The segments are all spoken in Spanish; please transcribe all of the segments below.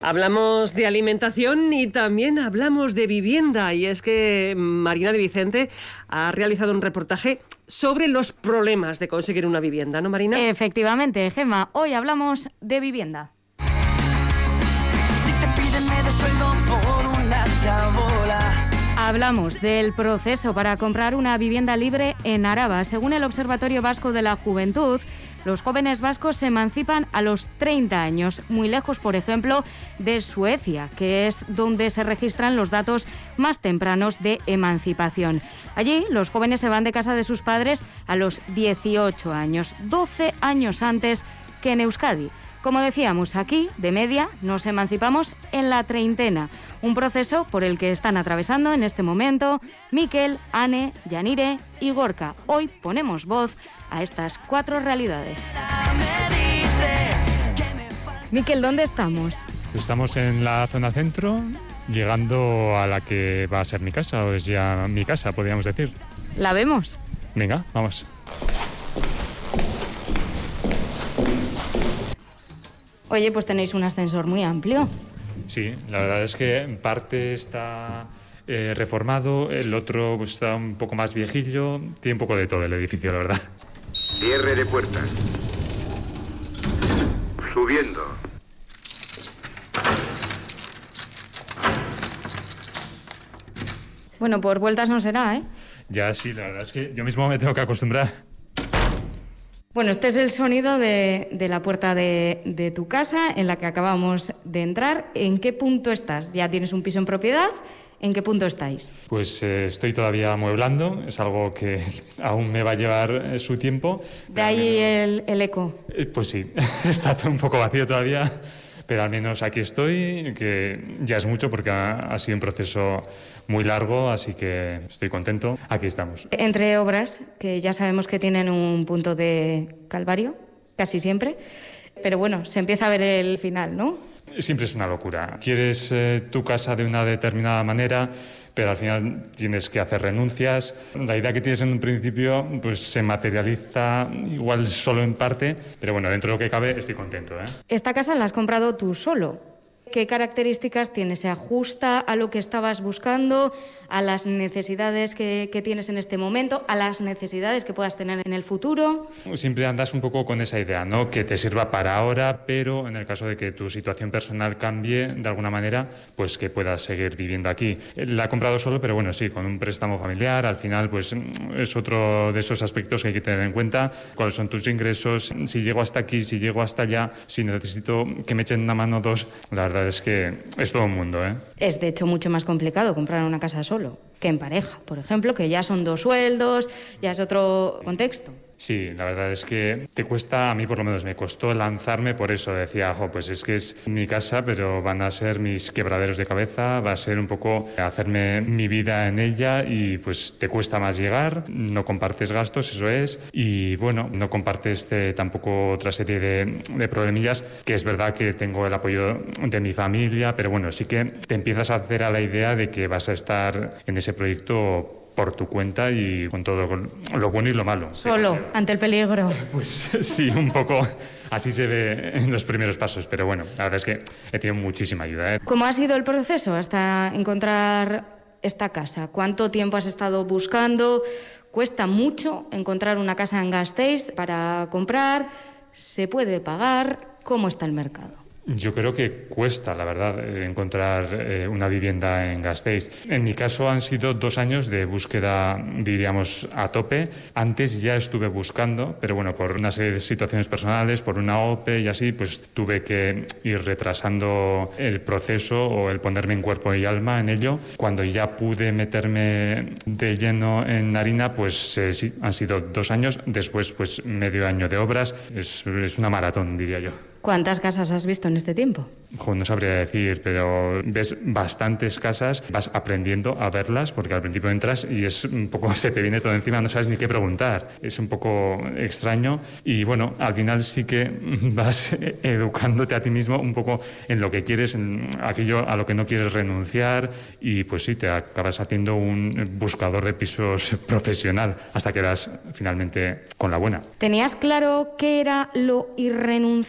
Hablamos de alimentación y también hablamos de vivienda, y es que Marina de Vicente ha realizado un reportaje sobre los problemas de conseguir una vivienda, ¿no, Marina? Efectivamente, Gemma, hoy hablamos de vivienda. Si te piden medio sueldo por una chabola. Hablamos del proceso para comprar una vivienda libre en Araba. Según el Observatorio Vasco de la Juventud, los jóvenes vascos se emancipan a los 30 años, muy lejos, por ejemplo, de Suecia, que es donde se registran los datos más tempranos de emancipación. Allí, los jóvenes se van de casa de sus padres a los 18 años, 12 años antes que en Euskadi. Como decíamos, aquí, de media, nos emancipamos en la treintena, un proceso por el que están atravesando en este momento Mikel, Ane, Yanire y Gorka. Hoy ponemos voz a estas 4 realidades. Mikel, ¿dónde estamos? Estamos en la zona centro, llegando a la que va a ser mi casa, o es ya mi casa, podríamos decir. ¿La vemos? Venga, vamos. Oye, pues tenéis un ascensor muy amplio. Sí, la verdad es que en parte está reformado, el otro pues, está un poco más viejillo, tiene un poco de todo el edificio, la verdad. Cierre de puertas. Subiendo. Bueno, por vueltas no será, ¿eh? Ya sí, la verdad es que yo mismo me tengo que acostumbrar. Bueno, este es el sonido de la puerta de tu casa en la que acabamos de entrar. ¿En qué punto estás? ¿Ya tienes un piso en propiedad? ¿En qué punto estáis? Pues estoy todavía amueblando, es algo que aún me va a llevar su tiempo. De ahí el eco. Pues sí, está todo un poco vacío todavía, pero al menos aquí estoy, que ya es mucho porque ha sido un proceso muy largo, así que estoy contento. Aquí estamos. Entre obras, que ya sabemos que tienen un punto de calvario, casi siempre, pero bueno, se empieza a ver el final, ¿no? Siempre es una locura. Quieres tu casa de una determinada manera, pero al final tienes que hacer renuncias. La idea que tienes en un principio pues se materializa igual solo en parte, pero bueno, dentro de lo que cabe estoy contento, ¿eh? Esta casa la has comprado tú solo. ¿Qué características tiene? ¿Se ajusta a lo que estabas buscando, a las necesidades que tienes en este momento, a las necesidades que puedas tener en el futuro? Siempre andas un poco con esa idea, ¿no? Que te sirva para ahora, pero en el caso de que tu situación personal cambie de alguna manera, pues que puedas seguir viviendo aquí. La he comprado solo, pero bueno, sí, con un préstamo familiar. Al final, pues es otro de esos aspectos que hay que tener en cuenta. ¿Cuáles son tus ingresos? Si llego hasta aquí, si llego hasta allá, si necesito que me echen una mano dos. La verdad es que es todo un mundo, ¿eh? Es de hecho mucho más complicado comprar una casa solo que en pareja, por ejemplo, que ya son 2 sueldos, ya es otro contexto. Sí, la verdad es que te cuesta, a mí por lo menos me costó lanzarme por eso. Decía, pues es que es mi casa, pero van a ser mis quebraderos de cabeza, va a ser un poco hacerme mi vida en ella y pues te cuesta más llegar, no compartes gastos, eso es, y bueno, no compartes tampoco otra serie de problemillas, que es verdad que tengo el apoyo de mi familia, pero bueno, sí que te empiezas a hacer a la idea de que vas a estar en ese proyecto por tu cuenta y con todo lo bueno y lo malo. Solo, ante el peligro. Pues sí, un poco así se ve en los primeros pasos, pero bueno, la verdad es que he tenido muchísima ayuda, ¿eh? ¿Cómo ha sido el proceso hasta encontrar esta casa? ¿Cuánto tiempo has estado buscando? ¿Cuesta mucho encontrar una casa en Gasteiz para comprar? ¿Se puede pagar? ¿Cómo está el mercado? Yo creo que cuesta, la verdad, encontrar una vivienda en Gasteiz. En mi caso han sido 2 años de búsqueda, diríamos, a tope. Antes ya estuve buscando, pero bueno, por una serie de situaciones personales, por una OPE y así, pues tuve que ir retrasando el proceso o el ponerme en cuerpo y alma en ello. Cuando ya pude meterme de lleno en harina, pues sí, han sido 2 años. Después, pues medio año de obras. Es una maratón, diría yo. ¿Cuántas casas has visto en este tiempo? No sabría decir, pero ves bastantes casas, vas aprendiendo a verlas, porque al principio entras y es un poco, se te viene todo encima, no sabes ni qué preguntar. Es un poco extraño y bueno, al final sí que vas educándote a ti mismo un poco en lo que quieres, en aquello a lo que no quieres renunciar y pues sí, te acabas haciendo un buscador de pisos profesional hasta que das finalmente con la buena. ¿Tenías claro qué era lo irrenunciable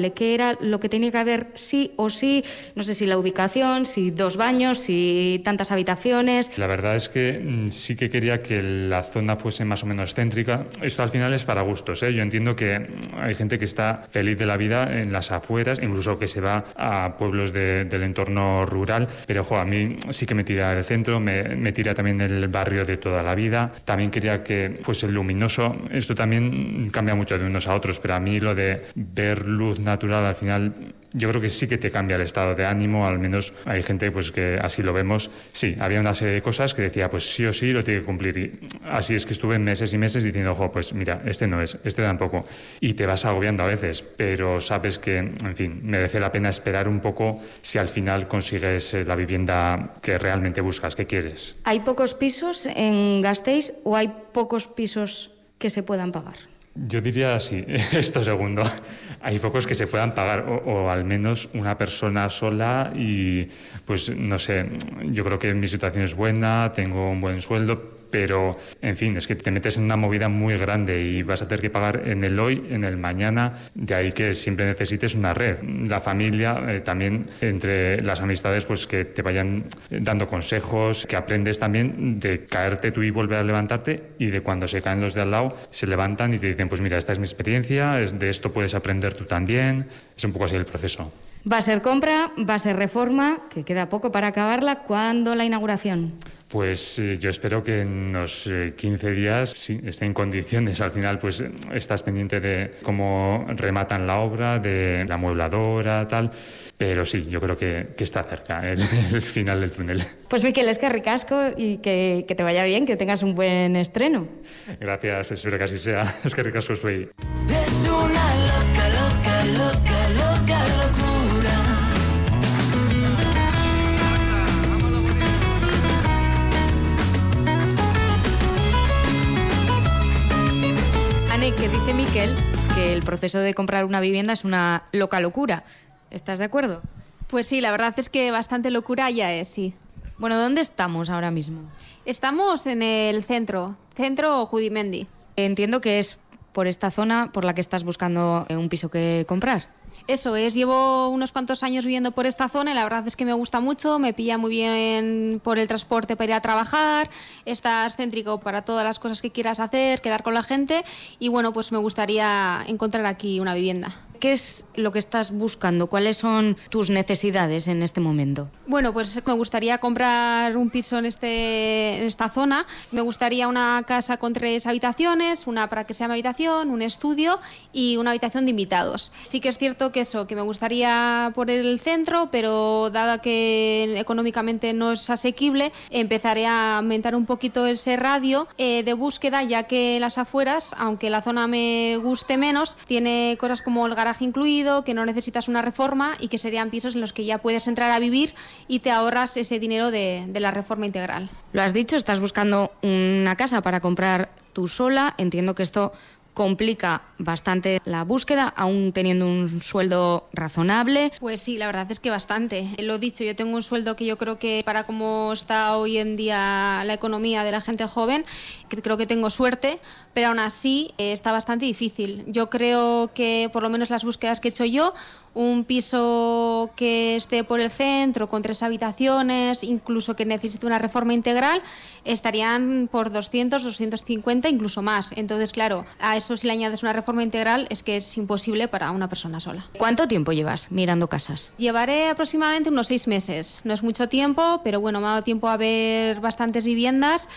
indispensable? ¿Qué era lo que tenía que haber sí o sí? No sé si la ubicación, si 2 baños, si tantas habitaciones. La verdad es que sí que quería que la zona fuese más o menos céntrica. Esto al final es para gustos, ¿eh? Yo entiendo que hay gente que está feliz de la vida en las afueras, incluso que se va a pueblos del entorno rural, pero a mí sí que me tira el centro, me tira también el barrio de toda la vida. También quería que fuese luminoso. Esto también cambia mucho de unos a otros, pero a mí lo de ver luz natural al final yo creo que sí que te cambia el estado de ánimo, al menos hay gente pues que así lo vemos. Sí, había una serie de cosas que decía pues sí o sí lo tiene que cumplir, y así es que estuve meses y meses diciendo pues mira, este no es, este tampoco, y te vas agobiando a veces, pero sabes que, en fin, merece la pena esperar un poco si al final consigues la vivienda que realmente buscas, que quieres. ¿Hay pocos pisos en Gasteiz o hay pocos pisos que se puedan pagar? Yo diría sí, esto segundo. Hay pocos que se puedan pagar, o al menos una persona sola, y pues no sé, yo creo que mi situación es buena, tengo un buen sueldo, pero en fin, es que te metes en una movida muy grande y vas a tener que pagar en el hoy, en el mañana, de ahí que siempre necesites una red. La familia, también entre las amistades, pues que te vayan dando consejos, que aprendes también de caerte tú y volver a levantarte, y de cuando se caen los de al lado, se levantan y te dicen, pues mira, esta es mi experiencia, de esto puedes aprender tú también. Es un poco así el proceso. Va a ser compra, va a ser reforma, que queda poco para acabarla. ¿Cuándo la inauguración? Pues yo espero que en unos 15 días sí, esté en condiciones. Al final pues estás pendiente de cómo rematan la obra, de la amuebladora, tal. Pero sí, yo creo que está cerca el final del túnel. Pues Miquel, es que ricasco y que te vaya bien, que tengas un buen estreno. Gracias, espero que así sea. Es que ricasco soy. Es una loca, loca, loca, loca locura. Ane, que dice Miquel que el proceso de comprar una vivienda es una loca locura. ¿Estás de acuerdo? Pues sí, la verdad es que bastante locura ya es, sí. Bueno, ¿dónde estamos ahora mismo? Estamos en el centro Judimendi. Entiendo que es por esta zona por la que estás buscando un piso que comprar. Eso es, llevo unos cuantos años viviendo por esta zona y la verdad es que me gusta mucho, me pilla muy bien por el transporte para ir a trabajar, estás céntrico para todas las cosas que quieras hacer, quedar con la gente y bueno, pues me gustaría encontrar aquí una vivienda. ¿Qué es lo que estás buscando? ¿Cuáles son tus necesidades en este momento? Bueno, pues me gustaría comprar un piso en esta zona. Me gustaría una casa con 3 habitaciones, una para que sea mi habitación, un estudio y una habitación de invitados. Sí que es cierto que me gustaría por el centro, pero dado que económicamente no es asequible, empezaré a aumentar un poquito ese radio de búsqueda, ya que las afueras, aunque la zona me guste menos, tiene cosas como el garaje incluido, que no necesitas una reforma y que serían pisos en los que ya puedes entrar a vivir y te ahorras ese dinero de la reforma integral. Lo has dicho, estás buscando una casa para comprar tú sola. Entiendo que esto complica bastante la búsqueda, aún teniendo un sueldo razonable. Pues sí, la verdad es que bastante. Lo dicho, yo tengo un sueldo que yo creo que para cómo está hoy en día la economía de la gente joven, que creo que tengo suerte, pero aún así está bastante difícil. Yo creo que por lo menos las búsquedas que he hecho yo, un piso que esté por el centro, con 3 habitaciones, incluso que necesite una reforma integral, estarían por 200, 250, incluso más. Entonces, claro, a eso si le añades una reforma integral es que es imposible para una persona sola. ¿Cuánto tiempo llevas mirando casas? Llevaré aproximadamente unos 6 meses. No es mucho tiempo, pero bueno, me ha dado tiempo a ver bastantes viviendas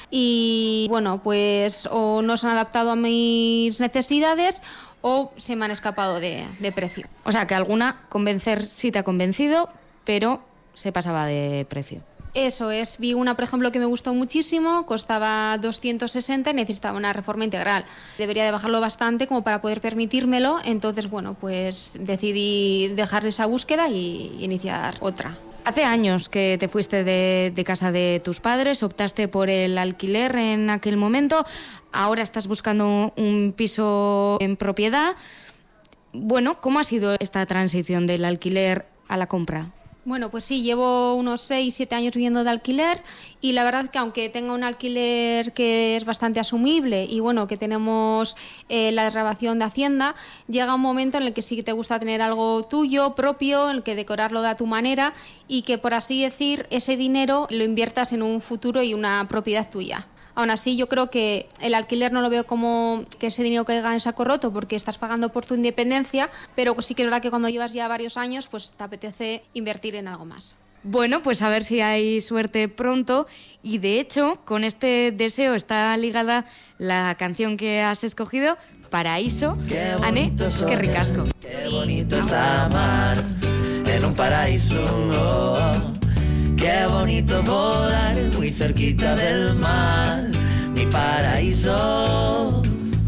y bueno, pues o no se han adaptado a mis necesidades o se me han escapado de precio. O sea, que alguna convencer sí te ha convencido, pero se pasaba de precio. Eso es, vi una, por ejemplo, que me gustó muchísimo, costaba 260 y necesitaba una reforma integral. Debería de bajarlo bastante como para poder permitírmelo, entonces, bueno, pues decidí dejar esa búsqueda y iniciar otra. Hace años que te fuiste de casa de tus padres, optaste por el alquiler en aquel momento, ahora estás buscando un piso en propiedad. Bueno, ¿cómo ha sido esta transición del alquiler a la compra? Bueno, pues sí, llevo unos 6-7 años viviendo de alquiler y la verdad que aunque tenga un alquiler que es bastante asumible y bueno, que tenemos la desgravación de Hacienda, llega un momento en el que sí que te gusta tener algo tuyo, propio, en el que decorarlo de a tu manera y que, por así decir, ese dinero lo inviertas en un futuro y una propiedad tuya. Aún así, yo creo que el alquiler no lo veo como que ese dinero caiga en saco roto porque estás pagando por tu independencia, pero sí que es verdad que cuando llevas ya varios años, pues te apetece invertir en algo más. Bueno, pues a ver si hay suerte pronto. Y de hecho, con este deseo está ligada la canción que has escogido, Paraíso. Ane, es que ricasco. Qué bonito es amar en un paraíso. Qué bonito volar muy cerquita del mar, mi paraíso.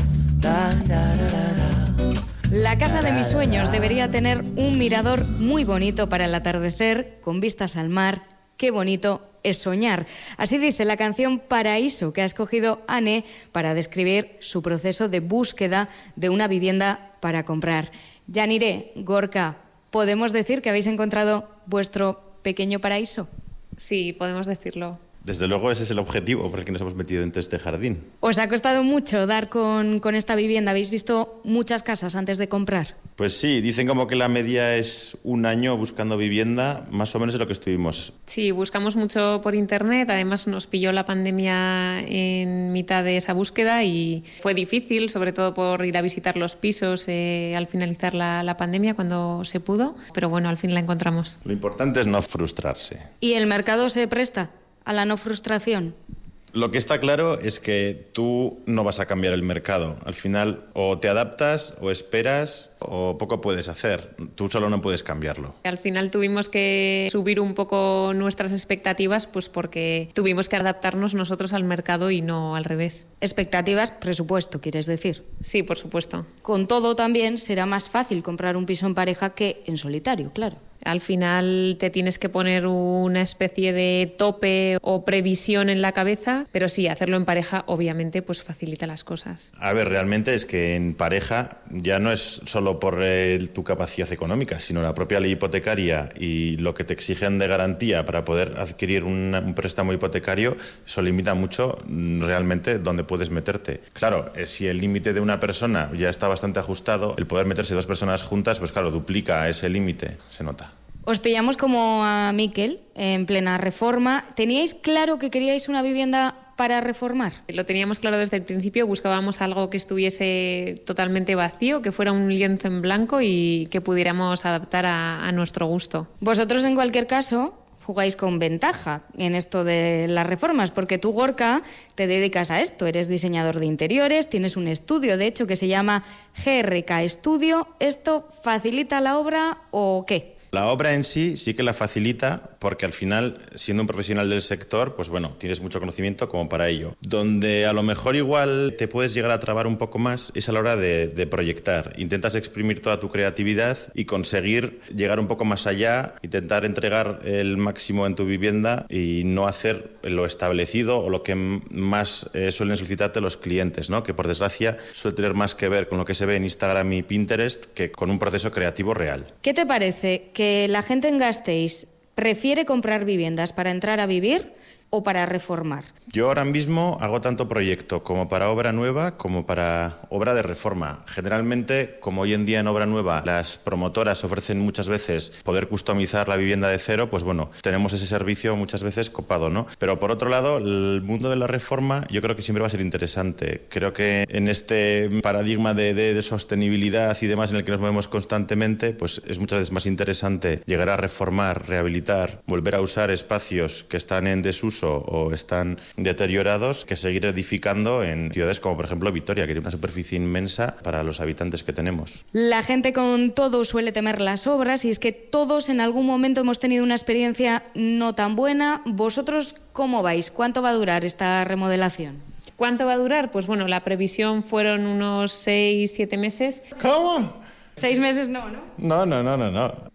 La casa de mis sueños debería tener un mirador muy bonito para el atardecer, con vistas al mar. Qué bonito es soñar. Así dice la canción Paraíso que ha escogido Ane para describir su proceso de búsqueda de una vivienda para comprar. Yanire, Gorka, ¿podemos decir que habéis encontrado vuestro pequeño paraíso? Sí, podemos decirlo. Desde luego ese es el objetivo por el que nos hemos metido dentro de este jardín. ¿Os ha costado mucho dar con esta vivienda? ¿Habéis visto muchas casas antes de comprar? Pues sí, dicen como que la media es un año buscando vivienda, más o menos es lo que estuvimos. Sí, buscamos mucho por internet, además nos pilló la pandemia en mitad de esa búsqueda y fue difícil, sobre todo por ir a visitar los pisos al finalizar la pandemia cuando se pudo, pero bueno, al fin la encontramos. Lo importante es no frustrarse. ¿Y el mercado se presta a la no frustración? Lo que está claro es que tú no vas a cambiar el mercado. Al final o te adaptas o esperas o poco puedes hacer. Tú solo no puedes cambiarlo. Al final tuvimos que subir un poco nuestras expectativas pues porque tuvimos que adaptarnos nosotros al mercado y no al revés. Expectativas, presupuesto, ¿quieres decir? Sí, por supuesto. Con todo también será más fácil comprar un piso en pareja que en solitario, claro. Al final te tienes que poner una especie de tope o previsión en la cabeza, pero sí, hacerlo en pareja obviamente pues facilita las cosas. A ver, realmente es que en pareja ya no es solo por tu capacidad económica, sino la propia ley hipotecaria y lo que te exigen de garantía para poder adquirir un préstamo hipotecario, eso limita mucho realmente dónde puedes meterte. Claro, si el límite de una persona ya está bastante ajustado, el poder meterse dos personas juntas, pues claro, duplica ese límite, se nota. Os pillamos como a Miquel, en plena reforma. ¿Teníais claro que queríais una vivienda para reformar? Lo teníamos claro desde el principio, buscábamos algo que estuviese totalmente vacío, que fuera un lienzo en blanco y que pudiéramos adaptar a nuestro gusto. Vosotros, en cualquier caso, jugáis con ventaja en esto de las reformas, porque tú, Gorka, te dedicas a esto. Eres diseñador de interiores, tienes un estudio, de hecho, que se llama GRK Estudio. ¿Esto facilita la obra o qué? La obra en sí que la facilita porque al final, siendo un profesional del sector, pues bueno, tienes mucho conocimiento como para ello. Donde a lo mejor igual te puedes llegar a trabar un poco más es a la hora de proyectar. Intentas exprimir toda tu creatividad y conseguir llegar un poco más allá, intentar entregar el máximo en tu vivienda y no hacer lo establecido o lo que más suelen solicitarte los clientes, ¿no? Que por desgracia suele tener más que ver con lo que se ve en Instagram y Pinterest que con un proceso creativo real. ¿Qué te parece? ¿Que la gente en Gasteiz prefiere comprar viviendas para entrar a vivir o para reformar? Yo ahora mismo hago tanto proyecto como para obra nueva como para obra de reforma. Generalmente, como hoy en día en obra nueva las promotoras ofrecen muchas veces poder customizar la vivienda de cero, pues bueno, tenemos ese servicio muchas veces copado, ¿no? Pero por otro lado, el mundo de la reforma yo creo que siempre va a ser interesante. Creo que en este paradigma de sostenibilidad y demás en el que nos movemos constantemente, pues es muchas veces más interesante llegar a reformar, rehabilitar, volver a usar espacios que están en desuso o están deteriorados que seguir edificando en ciudades como por ejemplo Vitoria, que tiene una superficie inmensa para los habitantes que tenemos. La gente con todo suele temer las obras y es que todos en algún momento hemos tenido una experiencia no tan buena. ¿Vosotros cómo vais? ¿Cuánto va a durar esta remodelación? ¿Cuánto va a durar? Pues bueno, la previsión fueron unos 6-7 meses. ¿Cómo? 6 meses no, ¿no? No.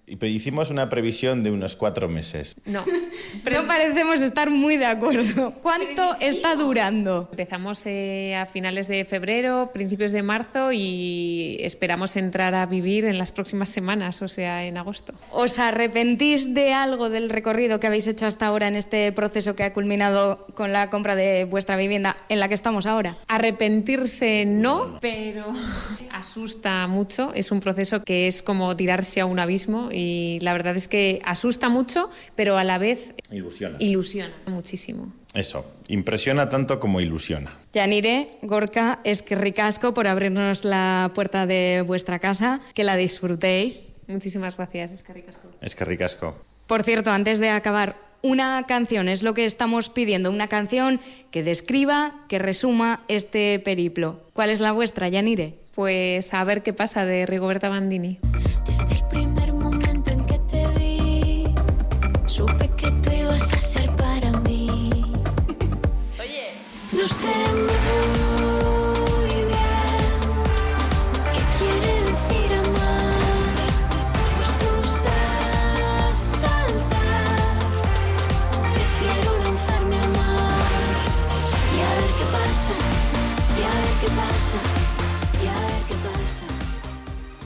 Hicimos una previsión de unos 4 meses. No. No parecemos estar muy de acuerdo. ¿Cuánto está durando? Empezamos a finales de febrero, principios de marzo y esperamos entrar a vivir en las próximas semanas, o sea, en agosto. ¿Os arrepentís de algo del recorrido que habéis hecho hasta ahora en este proceso que ha culminado con la compra de vuestra vivienda en la que estamos ahora? Arrepentirse no, pero asusta mucho. Es un proceso que es como tirarse a un abismo y la verdad es que asusta mucho, pero a la vez ilusiona muchísimo. Eso, impresiona tanto como ilusiona. Yanire, Gorka, eskerrik asko por abrirnos la puerta de vuestra casa, que la disfrutéis. Muchísimas gracias, eskerrik asko. Eskerrik asko. Por cierto, antes de acabar, una canción es lo que estamos pidiendo, una canción que describa, que resuma este periplo. ¿Cuál es la vuestra, Yanire? Pues A ver qué pasa, de Rigoberta Bandini. Desde